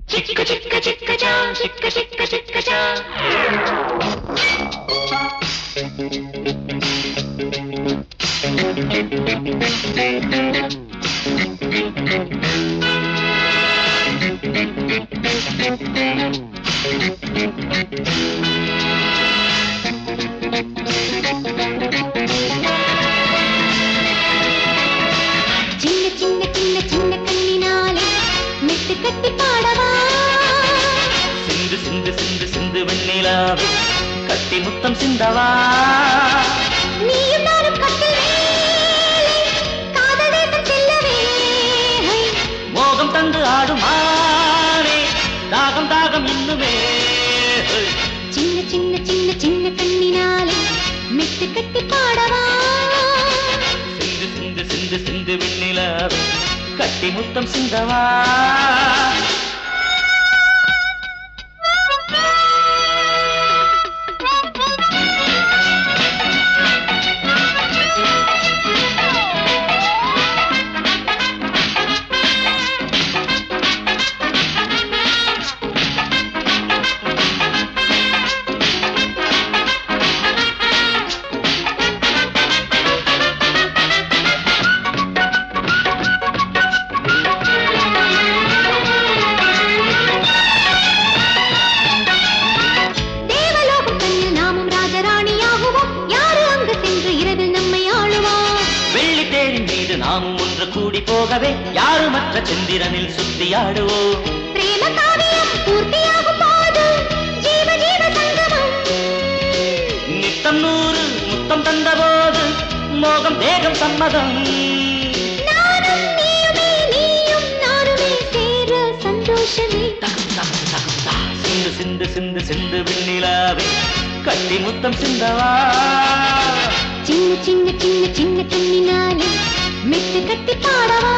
Chicka chicka chicka cha, chicka chicka chicka cha. சின்ன சின்ன சின்ன சின்ன கண்ணினாலே மெட்டு கட்டி பாடவா சிந்து சிந்து சிந்து சிந்து வெண்ணிலாவே கட்டி முத்தம் சிந்தவா நீயும் நானும் கட்டில் வேலை காதல் தேசம் செல்லவே மோகம் தந்து ஆடுமானே தாகம் தாகம் இன்னுமே சின்ன சின்ன சின்ன சின்ன கண்ணினாலே மெட்டு கட்டி பாடவா சிந்து சிந்து சிந்து சிந்து வெண்ணிலாவே கட்டி முத்தம் சிந்தவா நாமும் ஒன்று கூடி போகவே யாருமற்ற சந்திரனில் சுத்தியாடுவோம் பிரேம காவியம் பூர்த்தியாகும் போது ஜீவ ஜீவ சங்கமம் நித்தம் 100 முத்தம் தந்தபோது மோகம் தேகம் சம்மதம் நானும் நீயுமே நீயும் நானுமே சேர சந்தோஷமே சிந்து சிந்து சிந்து சிந்து வெண்ணிலாவே கட்டி முத்தம் சிந்தவா சின்ன சின்ன சின்ன சின்ன கண்ணினாலே மெட்டு கட்டி பாடவா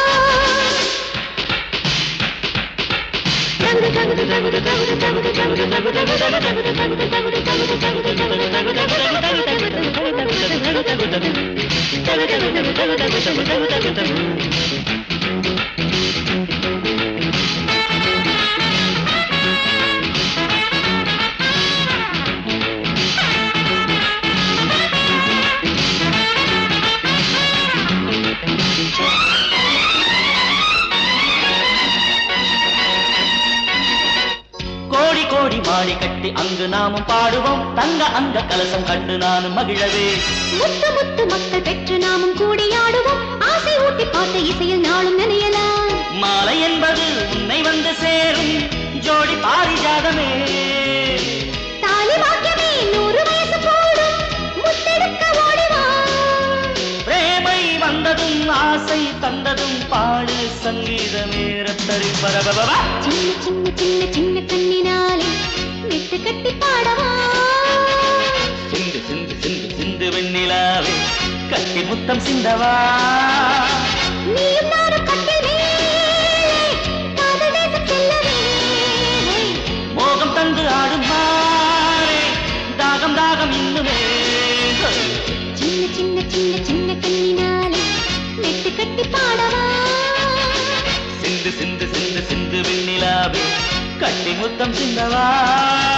கோடி கோடி மாடி கட்டி அங்கு நாமும் பாடுவோம் தங்க அந்த கலசம் கண்டு நானும் மகிழவே முத்து முத்து மக்கள் பெற்று நாமும் கூடியாடுவோம் ஆசை ஊட்டி பார்த்த இசையில் நாளும் நினையலாம் மாலை என்பது உன்னை வந்து சேரும் ஜோடி பாரிஜாதமே தாலி வாக்கியமே 100 வயசு போடும் முத்தெடுக்க ஓடிவா பிரேமை வந்ததும் ஆசை தந்ததும் பாடு சங்கீதமே ரத்தரி பரபபா சின்ன சின்ன சின்ன சின்ன கண்ணினாலே மெட்டு கட்டி பாடவா சிந்து சிந்து சிந்து சிந்து வெண்ணிலாவே கட்டி முத்தம் சிந்தவா நீயும் நானும் கட்டில் வேலை காதல் தேசம் செல்லவே மோகம் தந்து ஆடும் மாறே தாகம் தாகம் இன்னுமே சின்ன சின்ன சின்ன சின்ன கண்ணினாலே மெட்டு கட்டி பாடவா சிந்து சிந்து சிந்து சிந்து வெண்ணிலாவே கட்டி முத்தம் சிந்தவா